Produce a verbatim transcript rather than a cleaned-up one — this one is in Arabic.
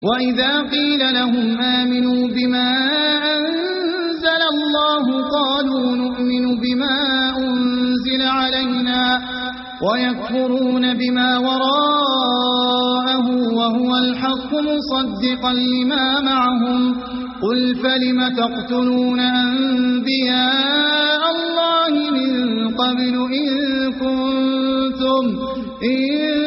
وإذا قيل لهم آمنوا بما أنزل الله قالوا نؤمن بما أنزل علينا ويكفرون بما وراءه وهو الحق مصدقا لما معهم قل فلم تقتلون أنبياء الله من قبل إن كنتم إن